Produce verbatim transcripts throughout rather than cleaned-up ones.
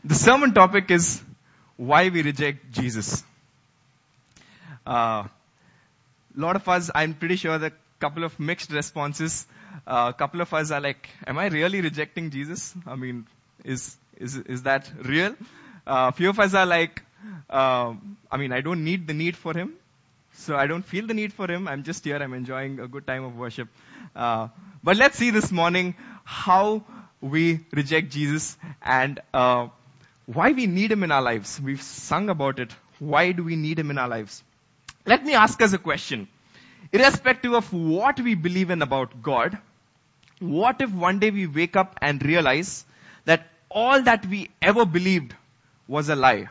The sermon topic is why we reject Jesus. A uh, lot of us, I'm pretty sure that a couple of mixed responses. A uh, couple of us are like, am I really rejecting Jesus? I mean, is is is that real? A uh, few of us are like, uh, I mean, I don't need the need for him. So I don't feel the need for him. I'm just here. I'm enjoying a good time of worship. Uh, but let's see this morning how we reject Jesus and uh, why we need him in our lives. We've sung about it. Why do we need him in our lives? Let me ask us a question. Irrespective of what we believe in about God, what if one day we wake up and realize that all that we ever believed was a lie?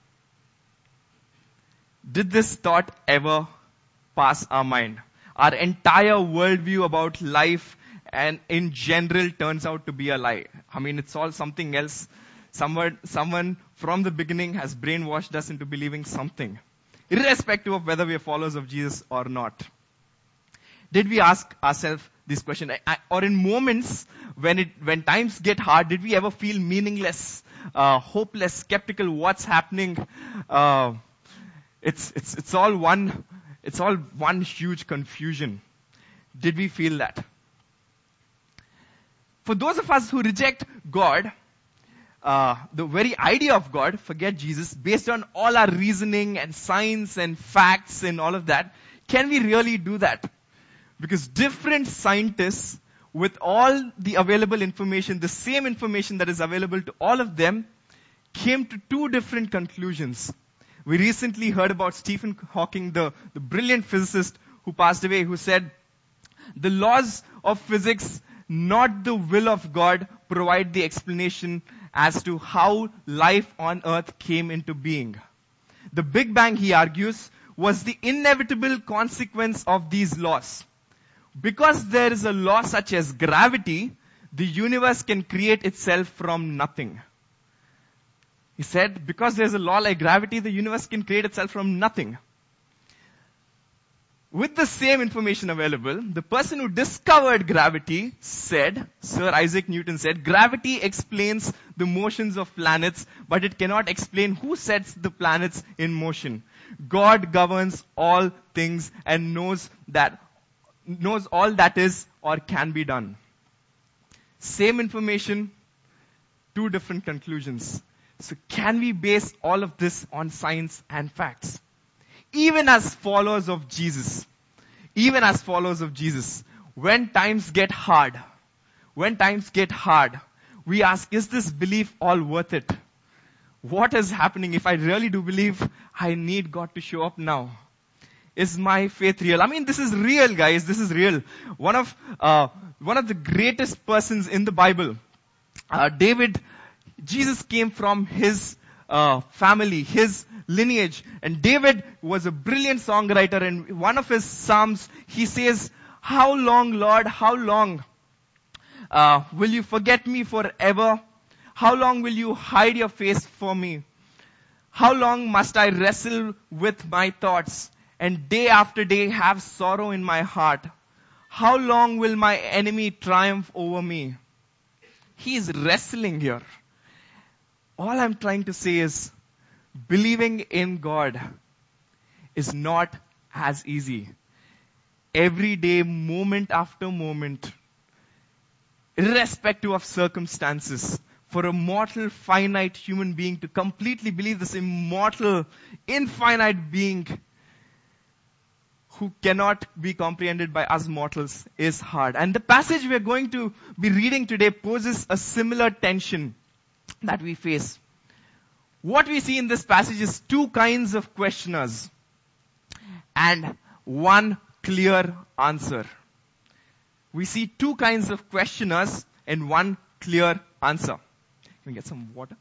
Did this thought ever pass our mind? Our entire worldview about life and in general turns out to be a lie. I mean, it's all something else. Someone, someone from the beginning has brainwashed us into believing something, irrespective of whether we are followers of Jesus or not. Did we ask ourselves this question? I, I, or in moments when it, when times get hard, did we ever feel meaningless, uh, hopeless, skeptical? What's happening? Uh, it's it's it's all one. It's all one huge confusion. Did we feel that? For those of us who reject God, uh, the very idea of God, forget Jesus, based on all our reasoning and science and facts and all of that, can we really do that? Because different scientists, with all the available information, the same information that is available to all of them, came to two different conclusions. We recently heard about Stephen Hawking, the, the brilliant physicist who passed away, who said, the laws of physics, not the will of God, provide the explanation as to how life on earth came into being. The Big Bang, he argues, was the inevitable consequence of these laws. Because there is a law such as gravity, the universe can create itself from nothing. He said, because there's a law like gravity, the universe can create itself from nothing. With the same information available, the person who discovered gravity said, Sir Isaac Newton said, gravity explains the motions of planets, but it cannot explain who sets the planets in motion. God governs all things and knows that, knows all that is or can be done. Same information, two different conclusions. So can we base all of this on science and facts? Even as followers of Jesus, even as followers of Jesus, when times get hard, when times get hard, we ask, is this belief all worth it? What is happening if I really do believe I need God to show up now? Is my faith real? I mean, this is real, guys. This is real. One of, uh, one of the greatest persons in the Bible, uh, David, Jesus came from his uh, family, his lineage. And David was a brilliant songwriter. And one of his psalms, he says, how long, Lord, how long uh, will you forget me forever? How long will you hide your face from me? How long must I wrestle with my thoughts and day after day have sorrow in my heart? How long will my enemy triumph over me? He is wrestling here. All I'm trying to say is, believing in God is not as easy. Every day, moment after moment, irrespective of circumstances, for a mortal, finite human being to completely believe this immortal, infinite being who cannot be comprehended by us mortals is hard. And the passage we are going to be reading today poses a similar tension that we face. What we see in this passage is two kinds of questioners and one clear answer. We see two kinds of questioners and one clear answer. Can we get some water?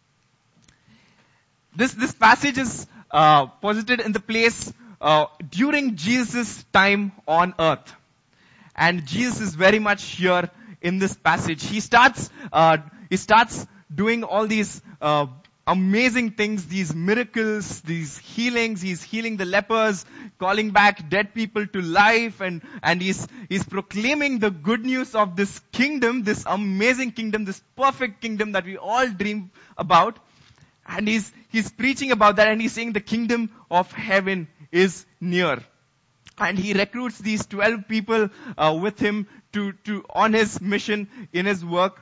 This, this passage is uh, posited in the place uh, during Jesus' time on earth. And Jesus is very much here in this passage. He starts, uh, he starts doing all these uh, amazing things, these miracles, these healings. He's healing the lepers, calling back dead people to life, and, and he's, he's proclaiming the good news of this kingdom, this amazing kingdom, this perfect kingdom that we all dream about. And he's, he's preaching about that, and he's saying the kingdom of heaven is near. And he recruits these twelve people uh, with him to, to, on his mission, in his work.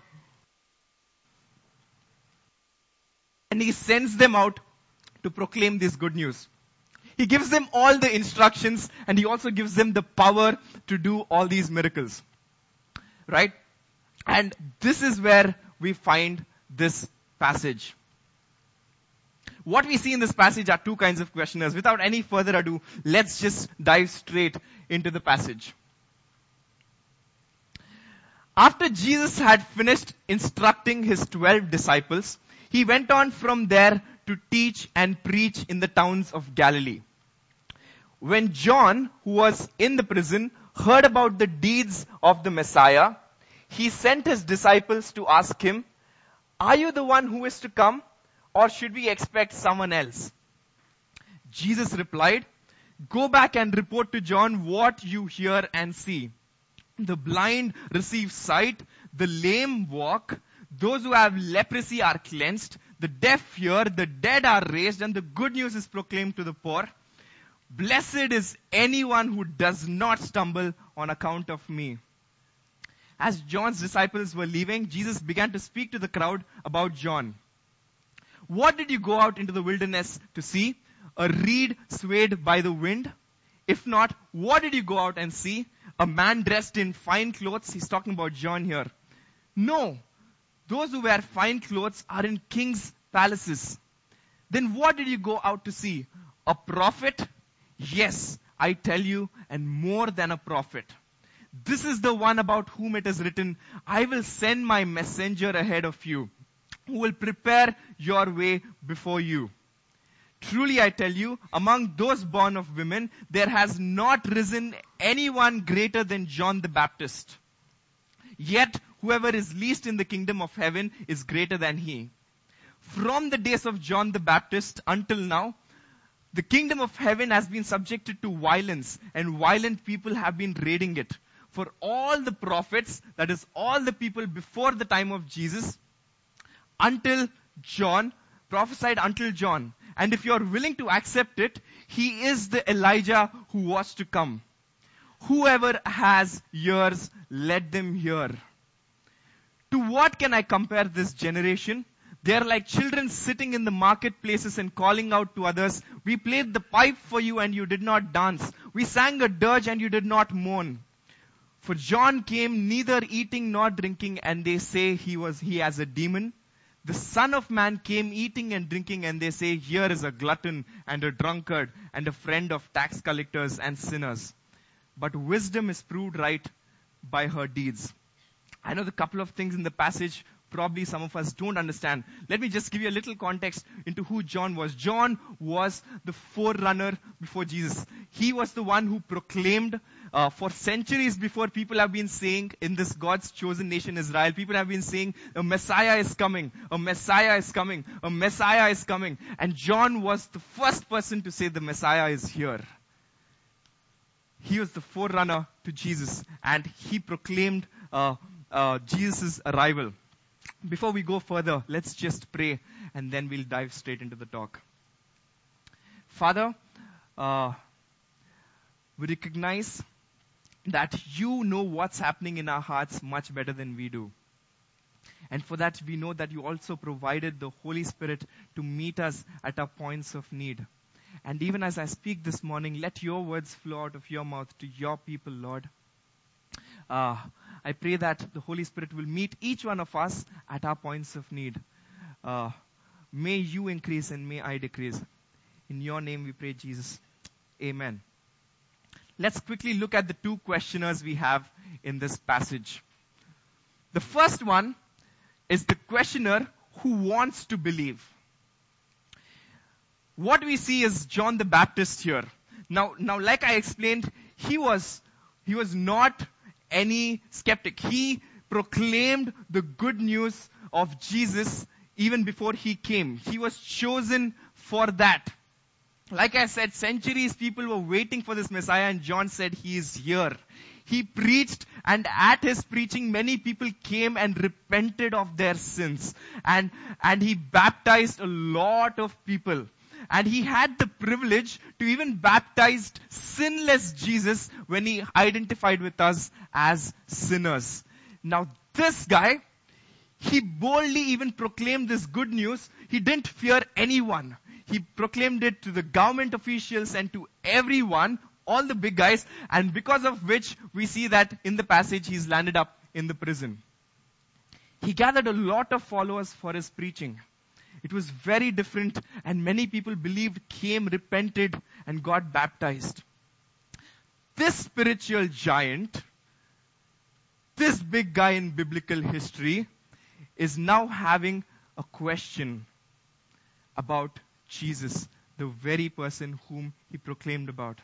And he sends them out to proclaim this good news. He gives them all the instructions, and he also gives them the power to do all these miracles. Right? And this is where we find this passage. What we see in this passage are two kinds of questioners. Without any further ado, let's just dive straight into the passage. After Jesus had finished instructing his twelve disciples, he went on from there to teach and preach in the towns of Galilee. When John, who was in the prison, heard about the deeds of the Messiah, he sent his disciples to ask him, "Are you the one who is to come? Or should we expect someone else?" Jesus replied, "Go back and report to John what you hear and see. The blind receive sight, the lame walk, those who have leprosy are cleansed, the deaf hear, the dead are raised, and the good news is proclaimed to the poor. Blessed is anyone who does not stumble on account of me." As John's disciples were leaving, Jesus began to speak to the crowd about John. "What did you go out into the wilderness to see? A reed swayed by the wind? If not, what did you go out and see? A man dressed in fine clothes?" He's talking about John here. "No, those who wear fine clothes are in kings' palaces. Then what did you go out to see? A prophet? Yes, I tell you, and more than a prophet. This is the one about whom it is written, 'I will send my messenger ahead of you, who will prepare your way before you.' Truly I tell you, among those born of women, there has not risen anyone greater than John the Baptist. Yet whoever is least in the kingdom of heaven is greater than he. From the days of John the Baptist until now, the kingdom of heaven has been subjected to violence, and violent people have been raiding it. For all the prophets, that is all the people before the time of Jesus, until John, prophesied until John. And if you are willing to accept it, he is the Elijah who was to come. Whoever has ears, let them hear. To what can I compare this generation? They are like children sitting in the marketplaces and calling out to others, 'We played the pipe for you and you did not dance. We sang a dirge and you did not mourn.' For John came neither eating nor drinking, and they say he was he has a demon. The Son of Man came eating and drinking, and they say, 'Here is a glutton and a drunkard and a friend of tax collectors and sinners.' But wisdom is proved right by her deeds." I know the couple of things in the passage probably some of us don't understand. Let me just give you a little context into who John was. John was the forerunner before Jesus. He was the one who proclaimed uh, for centuries before, people have been saying in this God's chosen nation Israel, people have been saying a Messiah is coming, a Messiah is coming, a Messiah is coming. And John was the first person to say the Messiah is here. He was the forerunner to Jesus, and he proclaimed uh, uh, Jesus' arrival. Before we go further, let's just pray, and then we'll dive straight into the talk. Father, uh, we recognize that you know what's happening in our hearts much better than we do. And for that, we know that you also provided the Holy Spirit to meet us at our points of need. And even as I speak this morning, let your words flow out of your mouth to your people, Lord. Uh, I pray that the Holy Spirit will meet each one of us at our points of need. Uh, may you increase and may I decrease. In your name we pray, Jesus. Amen. Let's quickly look at the two questioners we have in this passage. The first one is the questioner who wants to believe. What we see is John the Baptist here. Now, now, like I explained, he was, he was not any skeptic. He proclaimed the good news of Jesus even before he came. He was chosen for that. Like I said, centuries people were waiting for this Messiah, and John said he is here. He preached, and at his preaching many people came and repented of their sins. And, and he baptized a lot of people. And he had the privilege to even baptize sinless Jesus when he identified with us as sinners. Now this guy, he boldly even proclaimed this good news. He didn't fear anyone. He proclaimed it to the government officials and to everyone, all the big guys, and because of which we see that in the passage he's landed up in the prison. He gathered a lot of followers for his preaching. It was very different, and many people believed, came, repented, and got baptized. This spiritual giant, this big guy in biblical history, is now having a question about Jesus, the very person whom he proclaimed about.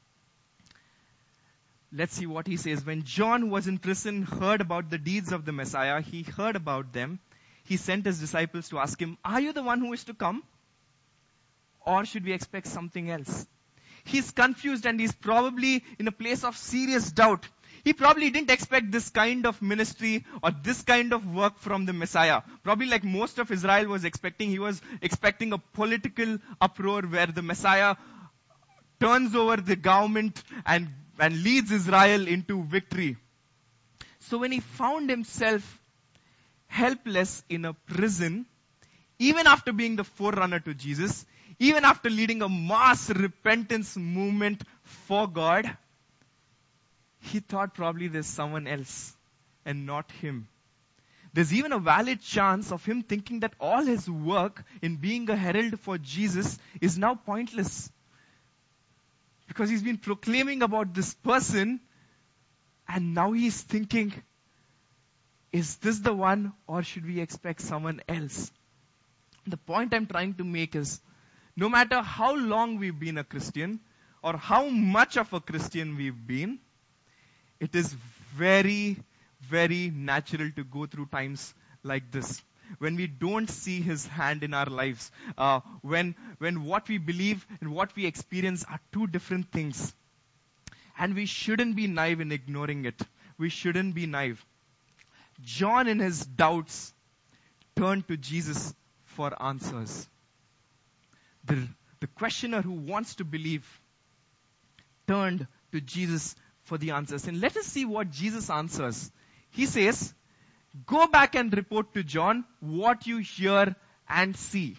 Let's see what he says. When John was in prison, heard about the deeds of the Messiah, he heard about them. He sent his disciples to ask him, "Are you the one who is to come? Or should we expect something else?" He's confused, and he's probably in a place of serious doubt. He probably didn't expect this kind of ministry or this kind of work from the Messiah. Probably like most of Israel was expecting, he was expecting a political uproar where the Messiah turns over the government and, and leads Israel into victory. So when he found himself helpless in a prison, even after being the forerunner to Jesus, even after leading a mass repentance movement for God, he thought probably there's someone else and not him. There's even a valid chance of him thinking that all his work in being a herald for Jesus is now pointless. Because he's been proclaiming about this person, and now he's thinking, is this the one, or should we expect someone else? The point I'm trying to make is, no matter how long we've been a Christian, or how much of a Christian we've been, it is very, very natural to go through times like this. When we don't see his hand in our lives. Uh, when, when what we believe and what we experience are two different things. And we shouldn't be naive in ignoring it. We shouldn't be naive. John, in his doubts, turned to Jesus for answers. The, the questioner who wants to believe turned to Jesus for the answers. And let us see what Jesus answers. He says, "Go back and report to John what you hear and see."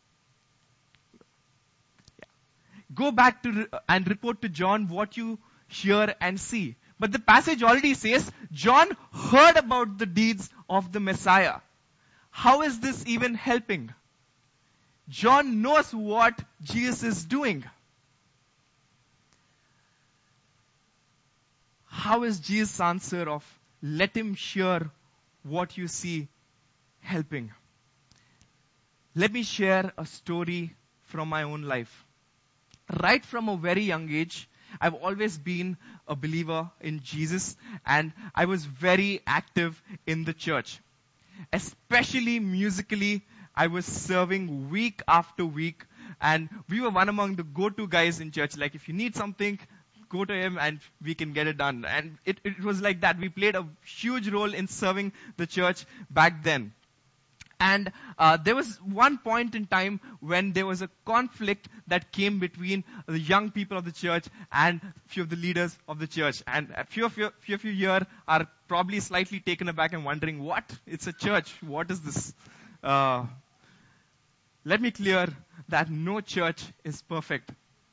Go back to and report to John what you hear and see. But the passage already says, John heard about the deeds of the Messiah. How is this even helping? John knows what Jesus is doing. How is Jesus' answer of, "Let him hear what you see," helping? Let me share a story from my own life. Right from a very young age, I've always been a believer in Jesus, and I was very active in the church. Especially musically, I was serving week after week, and we were one among the go-to guys in church. Like, if you need something, go to him and we can get it done. And it, it was like that. We played a huge role in serving the church back then. And uh, there was one point in time when there was a conflict that came between the young people of the church and a few of the leaders of the church. And a few of you, few of you here are probably slightly taken aback and wondering, what? It's a church. What is this? Uh, let me clear that no church is perfect.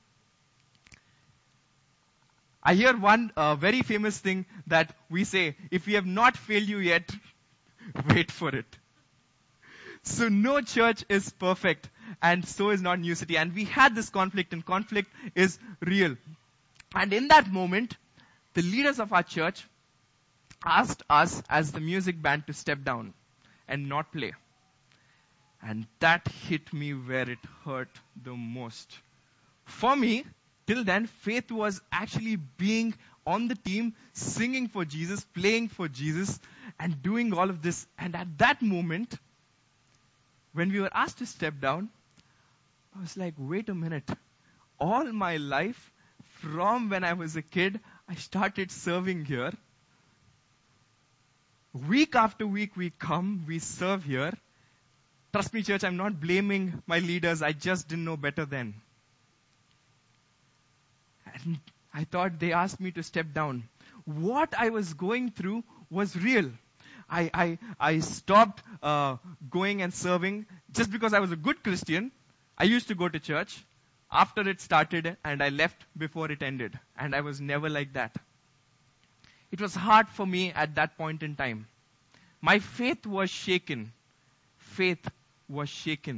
I hear one uh, very famous thing that we say, if we have not failed you yet, wait for it. So no church is perfect, and so is not New City. And we had this conflict, and conflict is real. And in that moment, the leaders of our church asked us as the music band to step down and not play. And that hit me where it hurt the most. For me, till then, faith was actually being on the team, singing for Jesus, playing for Jesus, and doing all of this. And at that moment, when we were asked to step down, I was like, wait a minute. All my life, from when I was a kid, I started serving here. Week after week we come, we serve here. Trust me, church, I'm not blaming my leaders. I just didn't know better then. And I thought they asked me to step down. What I was going through was real. I, I, I stopped uh, going and serving just because I was a good Christian. I used to go to church after it started, and I left before it ended. And I was never like that. It was hard for me at that point in time. My faith was shaken. Faith was shaken.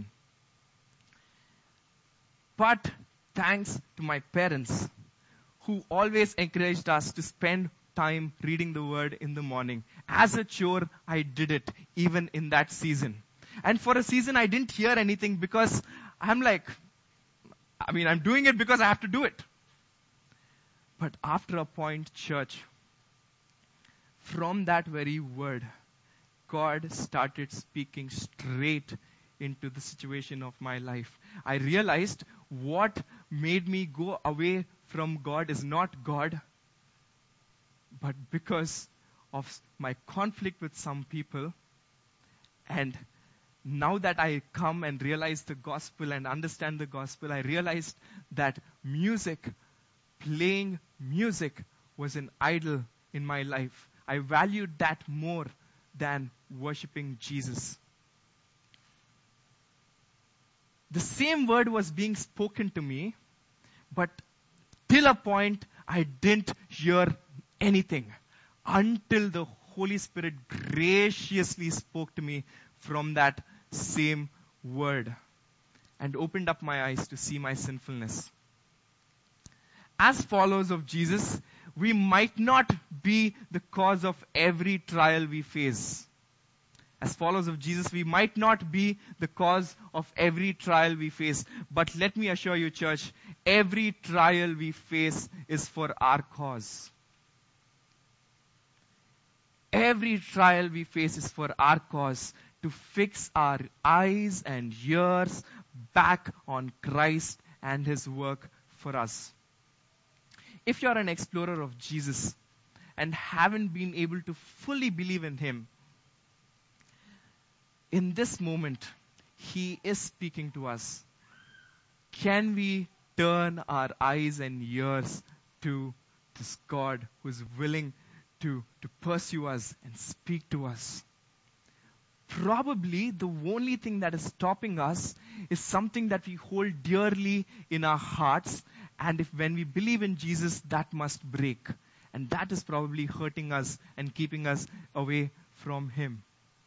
But thanks to my parents, who always encouraged us to spend time reading the word in the morning. As a chore, I did it, even in that season. And for a season, I didn't hear anything because I'm like, I mean, I'm doing it because I have to do it. But after a point, church, from that very word, God started speaking straight into the situation of my life. I realized what made me go away from God is not God, but because of my conflict with some people. And now that I come and realize the gospel and understand the gospel, I realized that music, playing music, was an idol in my life. I valued that more than worshiping Jesus. The same word was being spoken to me, but till a point I didn't hear anything until the Holy Spirit graciously spoke to me from that same word and opened up my eyes to see my sinfulness. As followers of Jesus, we might not be the cause of every trial we face. As followers of Jesus, we might not be the cause of every trial we face. But let me assure you, church, every trial we face is for our cause. Every trial we face is for our cause, to fix our eyes and ears back on Christ and His work for us. If you're an explorer of Jesus and haven't been able to fully believe in Him, in this moment, He is speaking to us. Can we turn our eyes and ears to this God who is willing to, to pursue us and speak to us? Probably the only thing that is stopping us is something that we hold dearly in our hearts, and if when we believe in Jesus, that must break. And that is probably hurting us and keeping us away from Him.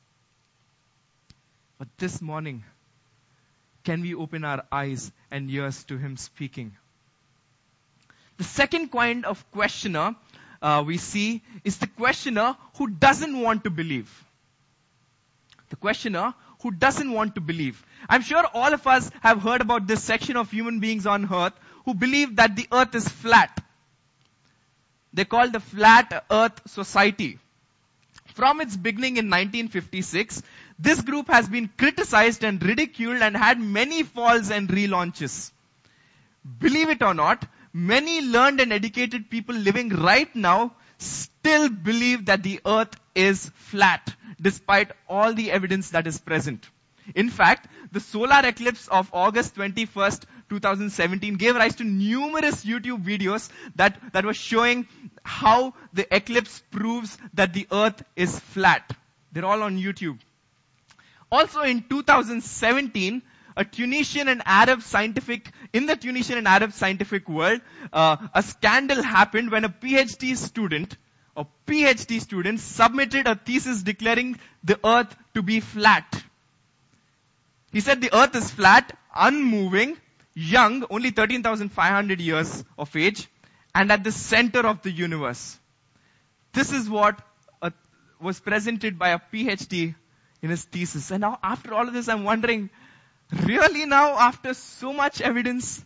But this morning, can we open our eyes and ears to Him speaking? The second kind of questioner uh, we see is the questioner who doesn't want to believe. The questioner who doesn't want to believe. I'm sure all of us have heard about this section of human beings on earth who believe that the earth is flat. They're called the Flat Earth Society. From its beginning in nineteen fifty-six, this group has been criticized and ridiculed and had many falls and relaunches. Believe it or not, many learned and educated people living right now still believe that the earth is flat, despite all the evidence that is present. In fact, the solar eclipse of August twenty-first, twenty seventeen gave rise to numerous YouTube videos that, that were showing how the eclipse proves that the earth is flat. They're all on YouTube. Also in two thousand seventeen, a Tunisian and Arab scientific, in the Tunisian and Arab scientific world, uh, a scandal happened when a PhD student, a PhD student submitted a thesis declaring the earth to be flat. He said the earth is flat, unmoving, young, only thirteen thousand five hundred years of age, and at the center of the universe. This is what uh, was presented by a PhD in his thesis. And now after all of this, I'm wondering, really now, after so much evidence?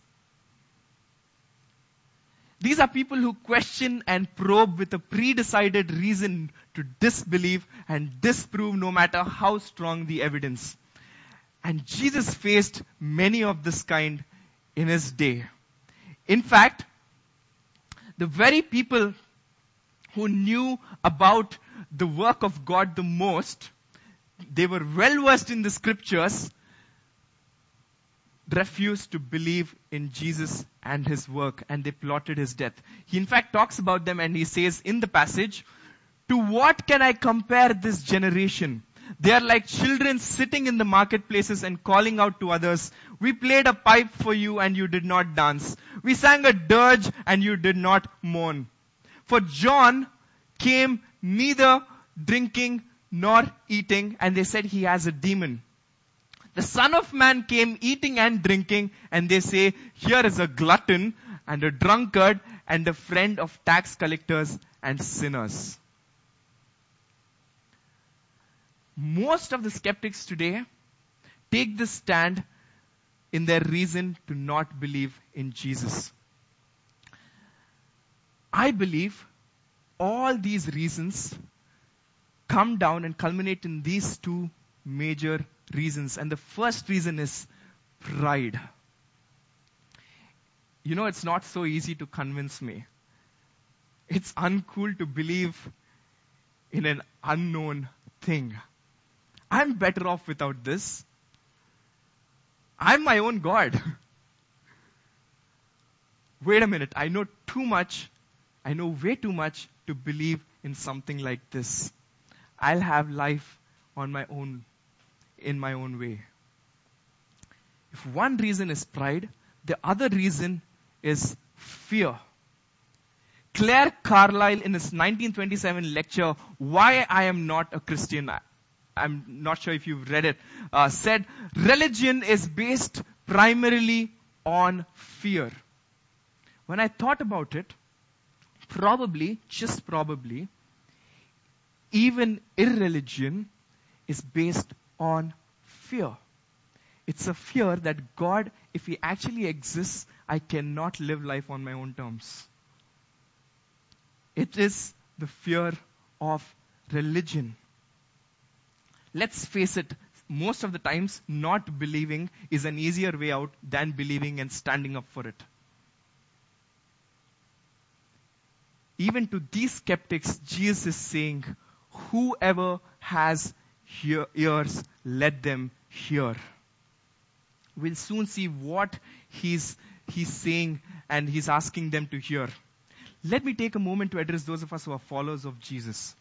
These are people who question and probe with a pre-decided reason to disbelieve and disprove no matter how strong the evidence. And Jesus faced many of this kind in his day. In fact, the very people who knew about the work of God the most, they were well versed in the scriptures, refused to believe in Jesus and his work, and they plotted his death. He in fact talks about them, and he says in the passage, "To what can I compare this generation? They are like children sitting in the marketplaces and calling out to others, 'We played a pipe for you and you did not dance. We sang a dirge and you did not mourn.' For John came neither drinking nor eating, and they said he has a demon. The Son of Man came eating and drinking, and they say, 'Here is a glutton and a drunkard and a friend of tax collectors and sinners.'" Most of the skeptics today take this stand in their reason to not believe in Jesus. I believe all these reasons come down and culminate in these two major reasons. And the first reason is pride. You know, it's not so easy to convince me. It's uncool to believe in an unknown thing. I'm better off without this. I'm my own God. Wait a minute, I know too much, I know way too much to believe in something like this. I'll have life on my own, in my own way. If one reason is pride, the other reason is fear. Claire Carlyle, in his nineteen twenty-seven lecture, "Why I Am Not a Christian," I'm not sure if you've read it, uh, said, "Religion is based primarily on fear." When I thought about it, probably, just probably, even irreligion is based on fear. It's a fear that God, if He actually exists, I cannot live life on my own terms. It is the fear of religion. Let's face it, most of the times not believing is an easier way out than believing and standing up for it. Even to these skeptics, Jesus is saying, whoever has hear, ears, let them hear. We'll soon see what he's, he's saying and he's asking them to hear. Let me take a moment to address those of us who are followers of Jesus.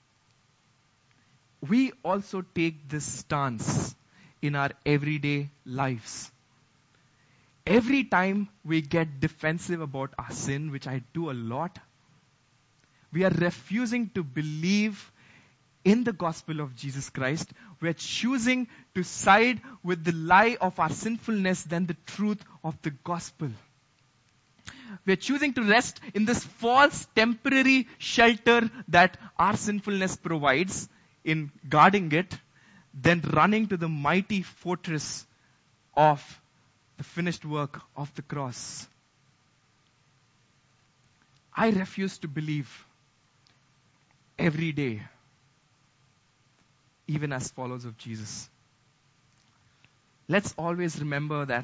We also take this stance in our everyday lives. Every time we get defensive about our sin, which I do a lot, we are refusing to believe in the gospel of Jesus Christ. We are choosing to side with the lie of our sinfulness than the truth of the gospel. We are choosing to rest in this false temporary shelter that our sinfulness provides, in guarding it, than running to the mighty fortress of the finished work of the cross. I refuse to believe every day, even as followers of Jesus. Let's always remember that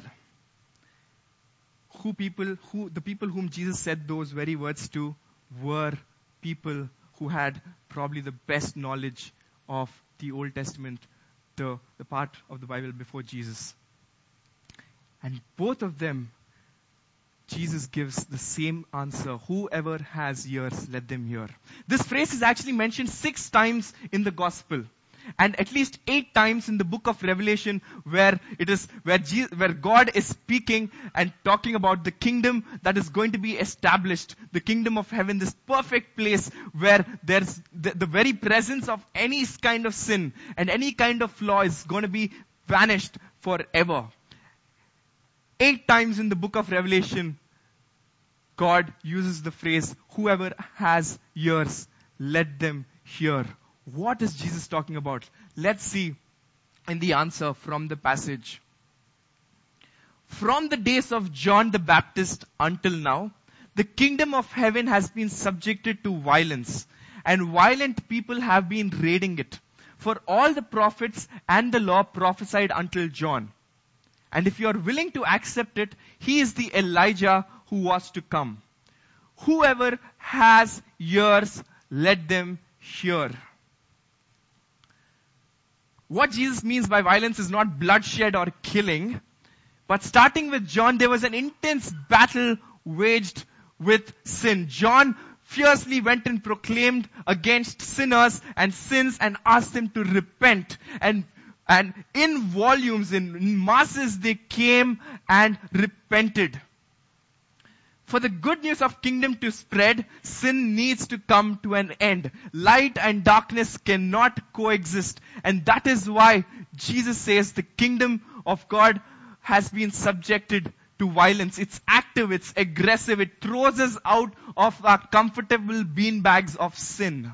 who people, who the people whom Jesus said those very words to were people who had probably the best knowledge of the Old Testament, the, the part of the Bible before Jesus. And both of them, Jesus gives the same answer. Whoever has ears, let them hear. This phrase is actually mentioned six times in the gospel, and at least eight times in the book of Revelation, where it is where Jesus, where God is speaking and talking about the kingdom that is going to be established, the kingdom of heaven, this perfect place where there's the, the very presence of any kind of sin and any kind of flaw is going to be vanished forever. Eight times in the book of Revelation, God uses the phrase, whoever has ears, let them hear. What is Jesus talking about? Let's see in the answer from the passage. From the days of John the Baptist until now, the kingdom of heaven has been subjected to violence, and violent people have been raiding it. For all the prophets and the law prophesied until John. And if you are willing to accept it, he is the Elijah who was to come. Whoever has ears, let them hear. What Jesus means by violence is not bloodshed or killing, but starting with John, there was an intense battle waged with sin. John fiercely went and proclaimed against sinners and sins and asked them to repent. And, and in volumes, in masses, they came and repented. For the good news of kingdom to spread, sin needs to come to an end. Light and darkness cannot coexist. And that is why Jesus says the kingdom of God has been subjected to violence. It's active, it's aggressive, it throws us out of our comfortable beanbags of sin.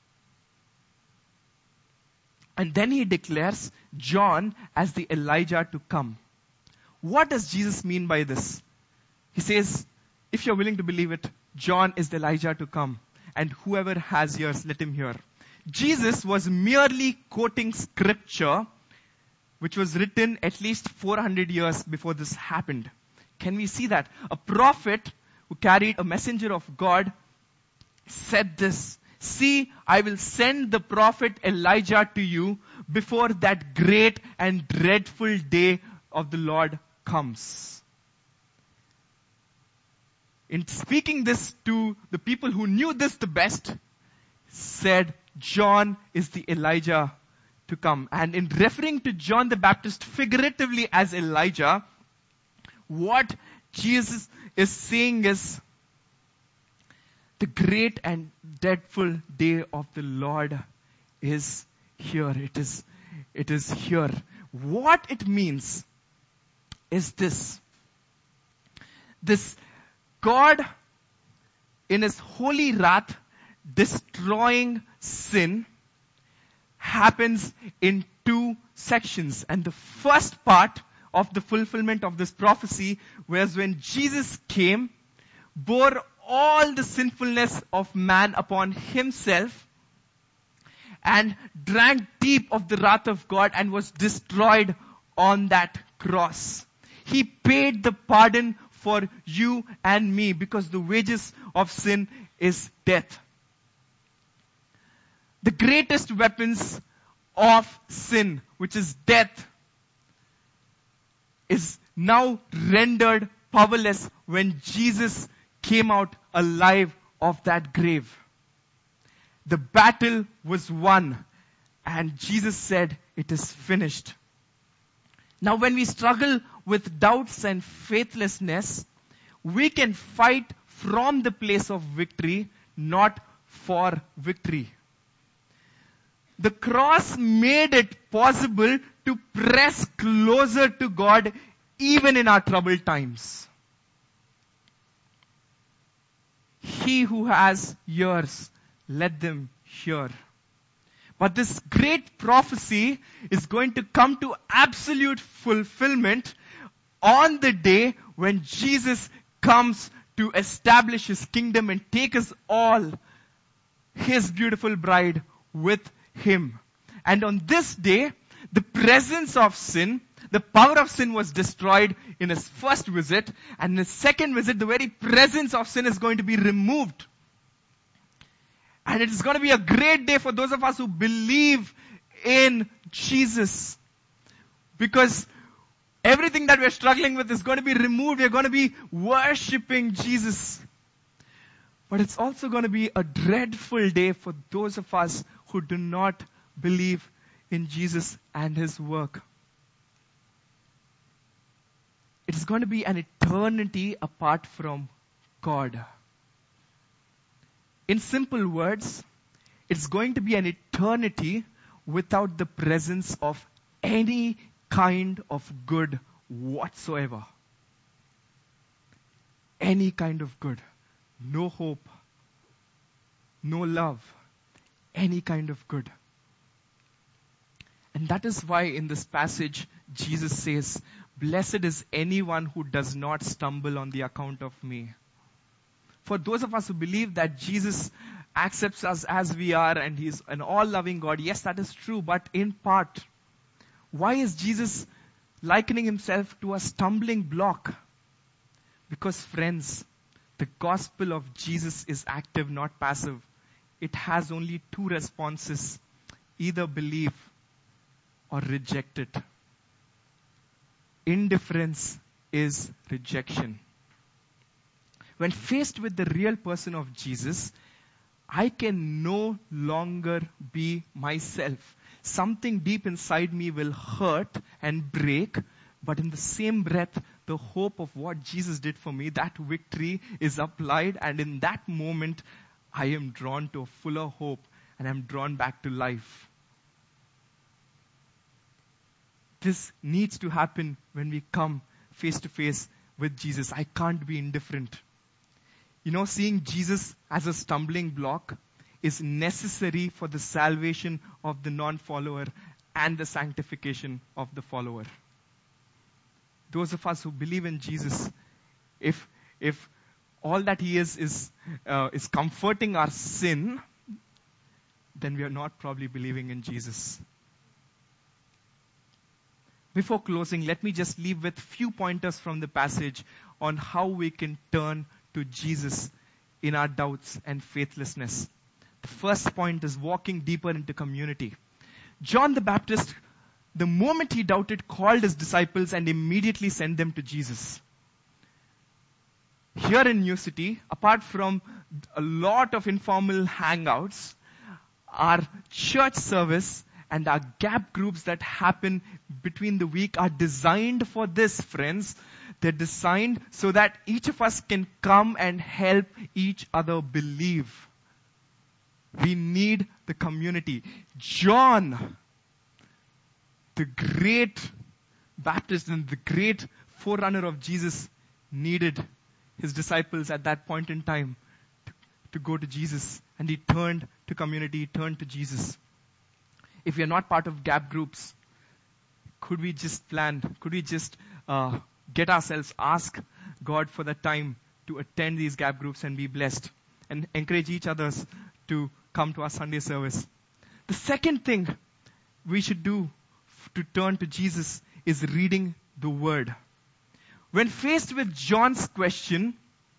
And then he declares John as the Elijah to come. What does Jesus mean by this? He says, if you're willing to believe it, John is the Elijah to come. And whoever has ears, let him hear. Jesus was merely quoting scripture, which was written at least four hundred years before this happened. Can we see that? A prophet who carried a messenger of God said this, see, I will send the prophet Elijah to you before that great and dreadful day of the Lord comes. In speaking this to the people who knew this the best, said John is the Elijah to come. And in referring to John the Baptist figuratively as Elijah, what Jesus is saying is the great and dreadful day of the Lord is here. It is, it is here. What it means is this. This God, in his holy wrath, destroying sin, happens in two sections. And the first part of the fulfillment of this prophecy was when Jesus came, bore all the sinfulness of man upon himself, and drank deep of the wrath of God and was destroyed on that cross. He paid the pardon for you and me because the wages of sin is death. The greatest weapons of sin, which is death, is now rendered powerless when Jesus came out alive of that grave. The battle was won, and Jesus said, it is finished. Now when we struggle with doubts and faithlessness, we can fight from the place of victory, not for victory. The cross made it possible to press closer to God even in our troubled times. He who has ears, let them hear. But this great prophecy is going to come to absolute fulfillment on the day when Jesus comes to establish his kingdom and take us all, his beautiful bride, with him. And on this day, the presence of sin, the power of sin was destroyed in his first visit, and in his second visit, the very presence of sin is going to be removed. And it is going to be a great day for those of us who believe in Jesus. Because everything that we're struggling with is going to be removed. We're going to be worshipping Jesus. But it's also going to be a dreadful day for those of us who do not believe in Jesus and his work. It is going to be an eternity apart from God. In simple words, it's going to be an eternity without the presence of any kind of good whatsoever. Any kind of good. No hope. No love. Any kind of good. And that is why in this passage, Jesus says, blessed is anyone who does not stumble on the account of me. For those of us who believe that Jesus accepts us as we are and He's an all-loving God. Yes, that is true, but in part. Why is Jesus likening Himself to a stumbling block? Because friends, the gospel of Jesus is active, not passive. It has only two responses. Either believe or reject it. Indifference is rejection. When faced with the real person of Jesus, I can no longer be myself. Something deep inside me will hurt and break, but in the same breath, the hope of what Jesus did for me, that victory is applied, and in that moment, I am drawn to a fuller hope and I'm drawn back to life. This needs to happen when we come face to face with Jesus. I can't be indifferent. You know, seeing Jesus as a stumbling block is necessary for the salvation of the non-follower and the sanctification of the follower. Those of us who believe in Jesus, if if all that He is is uh, is comforting our sin, then we are not probably believing in Jesus. Before closing, let me just leave with few pointers from the passage on how we can turn to Jesus in our doubts and faithlessness. The first point is walking deeper into community. John the Baptist, the moment he doubted, called his disciples and immediately sent them to Jesus. Here in New City, apart from a lot of informal hangouts, our church service and our gap groups that happen between the week are designed for this, friends. They're designed so that each of us can come and help each other believe. We need the community. John, the great Baptist and the great forerunner of Jesus, needed his disciples at that point in time to, to go to Jesus. And he turned to community, he turned to Jesus. If we are not part of gap groups, could we just plan, could we just uh, get ourselves, ask God for the time to attend these gap groups and be blessed, and encourage each others to come to our Sunday service. The second thing we should do to turn to Jesus is reading the Word. When faced with John's question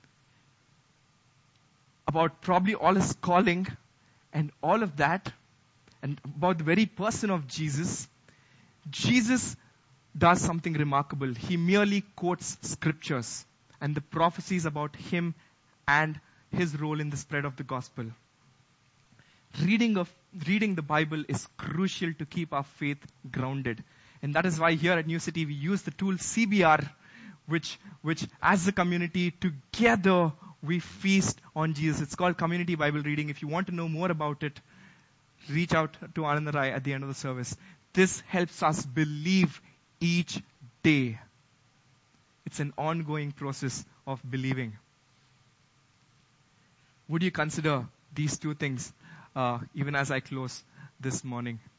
about probably all his calling and all of that, and about the very person of Jesus, Jesus does something remarkable. He merely quotes scriptures and the prophecies about Him and His role in the spread of the gospel. Reading of reading the Bible is crucial to keep our faith grounded. And that is why here at New City we use the tool C B R, which, which as a community together we feast on Jesus. It's called Community Bible Reading. If you want to know more about it, reach out to Anand and I at the end of the service. This helps us believe each day. It's an ongoing process of believing. Would you consider these two things uh, even as I close this morning?